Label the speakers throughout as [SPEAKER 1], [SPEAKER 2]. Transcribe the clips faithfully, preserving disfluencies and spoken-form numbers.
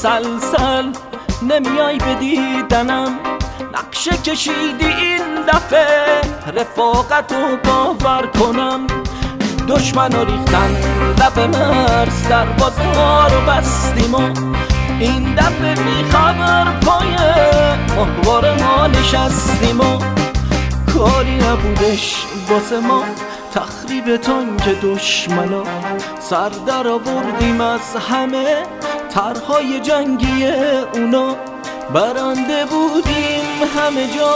[SPEAKER 1] مسلسل نمیای به دیدنم، نقشه کشیدی این دفعه رفاقت رو باور کنم. دشمن رو ریختن لب مرز، دروازه ها رو بستیم و این دفعه بی خبر پای ماهوار ما نشستیم و کاری نبودش واسه ما تخریب تانک دشمنا. سر در آوردیم از همه طرحهای جنگی اونا، برنده بودیم همه جا.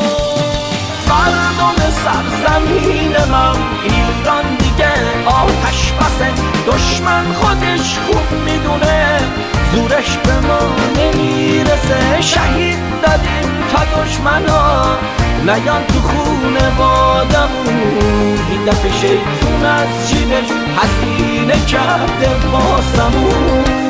[SPEAKER 1] مردم سرزمین من ایران دیگه آتش بسه، دشمن خودش خوب میدونه زورش به ما نمیرسه. شهید دادیم تا دشمنا نیان تو خونه بادمون، این دفعه شیطون از جیبش هزینه کرده واسمون.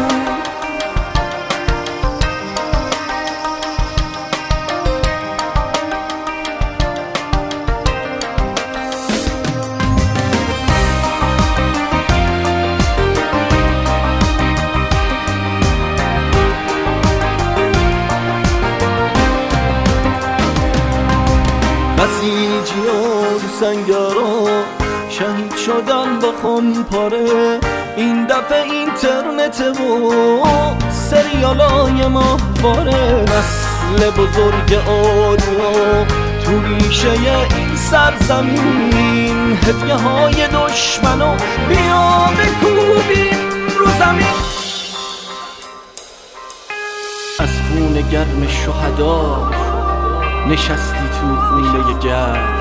[SPEAKER 1] بسیجی و سنگرها شهید شدن با خمپاره، این دفعه اینترنت و سریالای ماهواره. نسل بزرگ آدیا تو ریشه این سرزمین، هدیه های دشمنو بیا بکوبیم رو زمین. از خون گرم شهدا نشستی تو خونه گرم،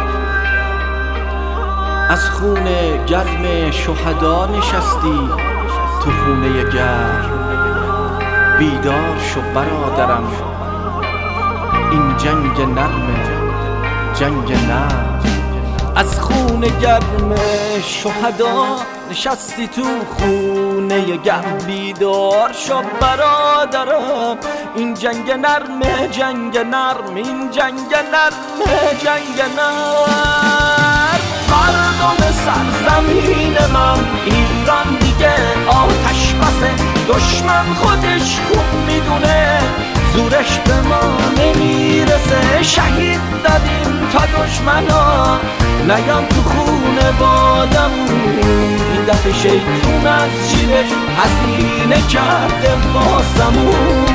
[SPEAKER 1] از خون گرم شهدا نشستی تو خونه گرم. بیدار شو برادرم، این جنگ نرمه جنگ نرم. از خون گرم شهدا نشستی تو خونه گرم. بیدار شو برادرم، این جنگ نرمه جنگ نرم، این جنگ نرمه جنگ نرم. مردم سرزمین من ایران دیگه آتش بسه، دشمن خودش خوب میدونه زورش به ما نمیرسه. شهید دادیم تا دشمنا نیان تو خونه بادمون، این دفعه شیطون از جیبش هزینه کرده واسمون.